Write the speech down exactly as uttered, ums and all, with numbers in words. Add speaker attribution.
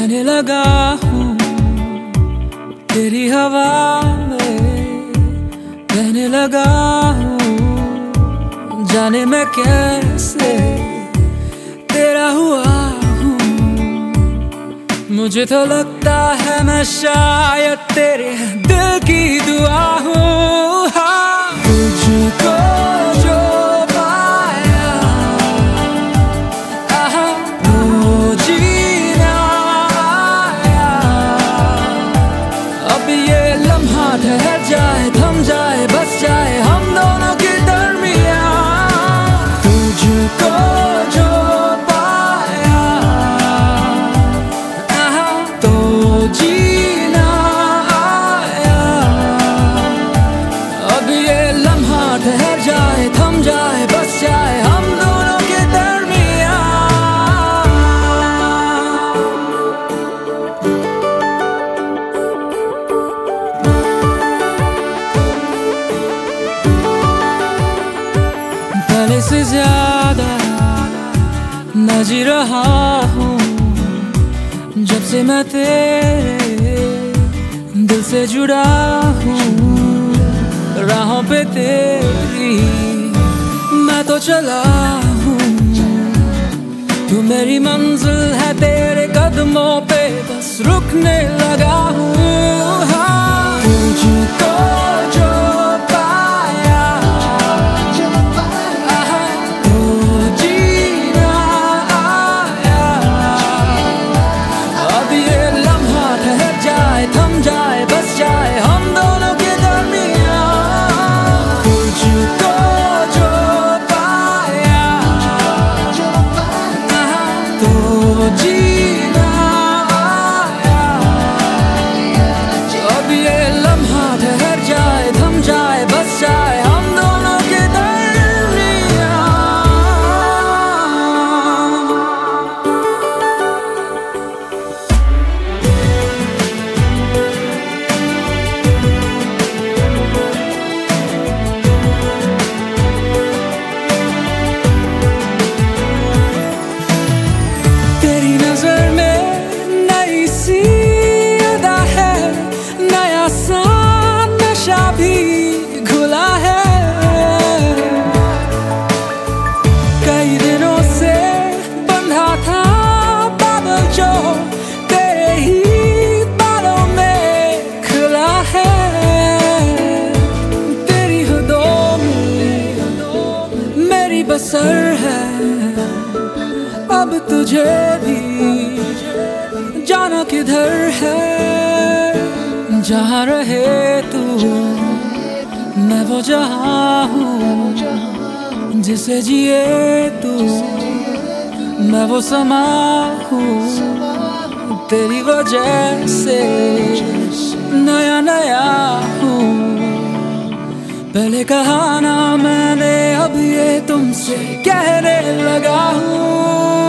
Speaker 1: बहने लगा हूँ तेरी हवा में, बहने लगा हूँ जाने मैं कैसे तेरा हुआ हूँ। मुझे तो लगता है मैं शायद तेरे दिल की दुआ हूँ। हाँ, तुझको जो पाया आहा, तो जीना आया। अब ये लम्हा ठहर जाए, थम जाए, बस जाए हम दोनों के दरमियाँ। तुझको जो पाया आहा, तो जीना आया। अब ये लम्हा ठहर जाए, थम जाए, बस जाए हम दोनों के दरमियाँ। पहले से ज्यादा न जी रहा हूँ जब से मैं तेरे दिल से जुड़ा हूँ। राहों पे तेरी मैं तो चला हूँ, तू मेरी मंजिल है, तेरे कदमों पे बस रुकने लगा हूँ। हाँ, तुझको जो पाया आहा, तो जीना आया। अब ये लम्हा ठहर जाए, थम जाए, बस जाए हम दोनों के दरमियाँ। तुझको जो पाया आहा, तो जीना आया। अब ये लम्हा ठहर जाए, थम जाए, बस जाए हम दोनों के दरमियाँ। तेरी नजर में नई सी अदा है, नया सा नशा भी घुला है। कई दिनों से बंधा था बादल जो तेरे ही बालों में खुला है। तेरी हदों में मेरी बसर है, अब तुझे भी जाना किधर है। जहाँ रहे तू मैं वो जहाँ हूँ, जिसे जिए तू मैं वो समा हूँ। तेरी वजह से नया नया हूँ, पहले कहा ना मैंने, अब ये तुमसे कहने लगा हूँ।